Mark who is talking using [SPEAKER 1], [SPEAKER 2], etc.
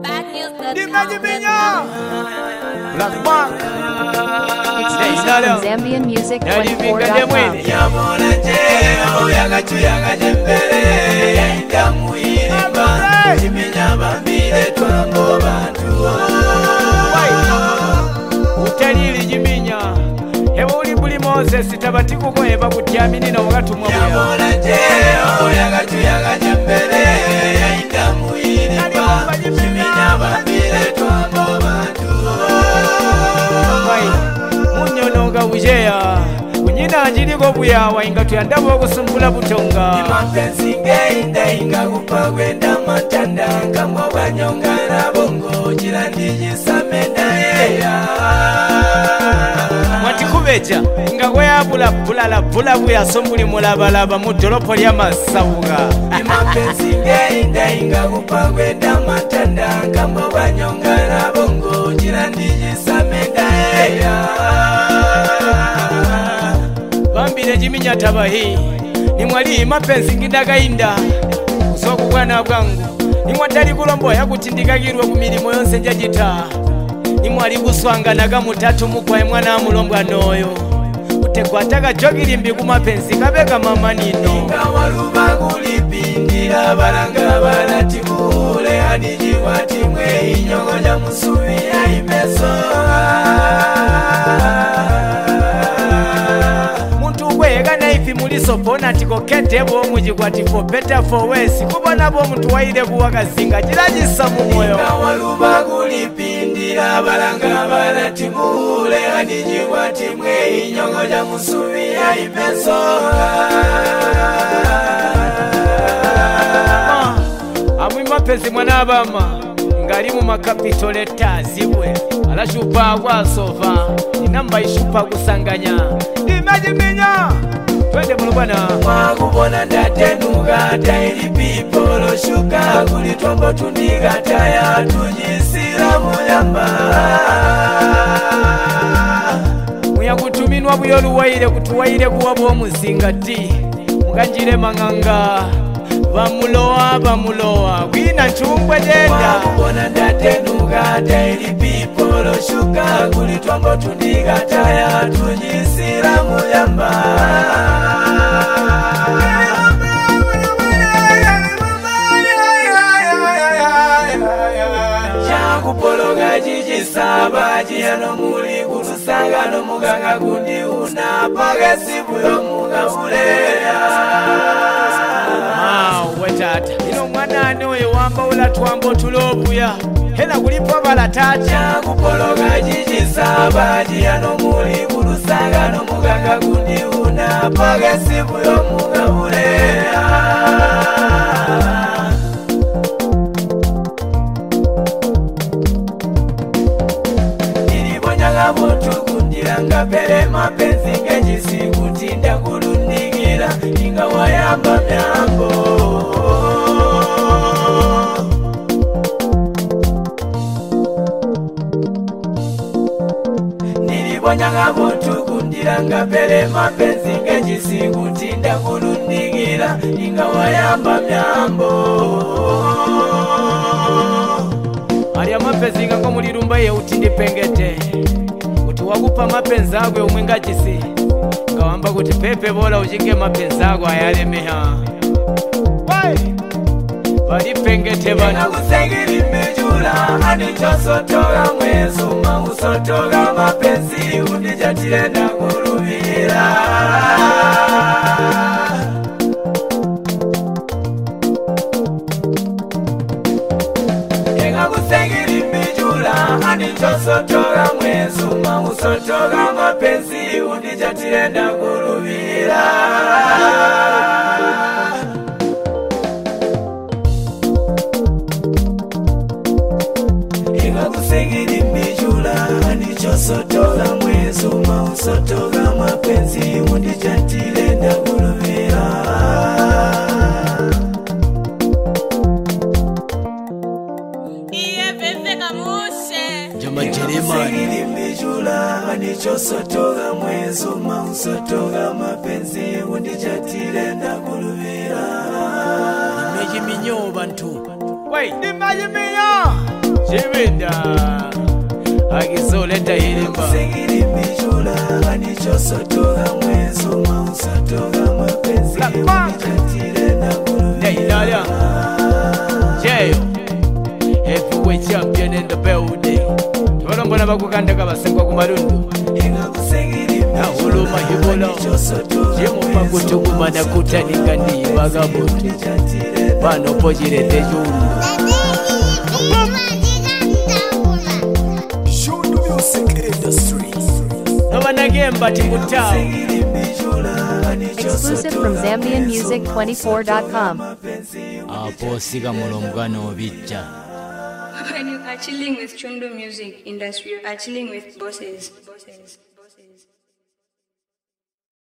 [SPEAKER 1] Black Mark.
[SPEAKER 2] Exclusive from ZambianMusic24.com.
[SPEAKER 1] Utalili jiminya hewa ulibuli Moses tabatiku eba kutyamini na wakati mwa munyonoga ujeya kunyina anjiliko buyawa inga tuyandabo okusumbula butonga mapenzi ngenda inga kupagwenda matanda kamwa banyonga na bongo jirandijisamenda yeya mwatikubeja nga kweyabula bula buya sombuli mulabalaba mu dolopo lya Masawuga mapenzi ngenda inga kupagwenda matanda kamwa banyonga na bongo jirandijisamenda yeya bambile jiminya tabahi nimwali mapenzi ngindagainda kusoku bwana bwangu nimwatali kulombo yakutindikagirwa ku milimo yonse njajita nimwali kuswanganaga mutatu mukwaye mwana amulombwa noyo utekwataka jogirimbi ku mapenzi kabeka mama nino ngawaluba kulipindira balanga balatibule hadijiwatimwe inyongoja musubi ya imeso mulisopona tikoketebo mujikwati for better for worse kubona bo mtu waile kuwakazinga jirajisa mu moyo waluba kulipindira balanga balatimule hadijikwati mwe inyongoja musubi ya imeso amwi mapenzi mwana abama ngali mu makapito leta zibwe alashupa kwasova inamba ishupa kusanganya imajiminya twende mulubana mwakubona ndatenuka taili pipolo shuka kulitombo tundiga taya tujisira muyamba muyakutuminwa buyoluwaile kutuwaile kuwabo omuzingati mukanjire manganga bamulowa kwina nchumbwe jenda mwakubona ndatenuka taili pipolo shuka kulitombo tundiga taya tujisira muyamba kupologa jijisaba jiyano muli kutusanga no muganga kundi unapaga sibu yo mugabulea wetata ino mwanani oyo wamba ulatwambo tulobuya hela kulipo balatata kupologa jijisaba jiyano muli kutusanga no muganga kundi unapaga sibu yo mugabulea Tukundilanga pele mapenzi ngejisi kutinda kulundigira inga wayamba myambo nilibonyanga tukundilanga pele mapenzi ngejisi kutinda kulundigira inga wayamba myambo ali amapenzi nga mulirumba ye utindi pengete wakupa mapenzi agwe umwenga jisi ngawamba kuti pepe bola ujinge mapenzi agwe ayalemeha balipengete bana kusengiri mbijula anichosotoga mwezuma usotoga mapenzi unijatile na kurubira enga kusengiri mbijula anichosotoga mwezuma usotoga mapenzi unijatile na kurubira inga kusengiri mbijula anichosotoga mwezuma usotoga mapenzi unijatile na kurubira Kusengiri mbijula anichosotoga mwezuma usotoga mapenzi unijatile na kurubira Nimejiminyo bantu Wait, nimejiminya Jibinda Agizoleta hilimba Black Mark Nailalia Jayo Heavyweight champion in the building Twarombona bakukanda kabasengwa kumalundu Nahuluma hibola Jemu pakutuguma na kutanika ndi bagabutu Pano pojirete jundu Shundu Music Industry Nobanagemba tikutao
[SPEAKER 3] Exclusive from ZambianMusic24.com.
[SPEAKER 1] Aposika mulomgano bicha
[SPEAKER 4] When you are chilling with Chundu Music Industry, you are chilling with bosses.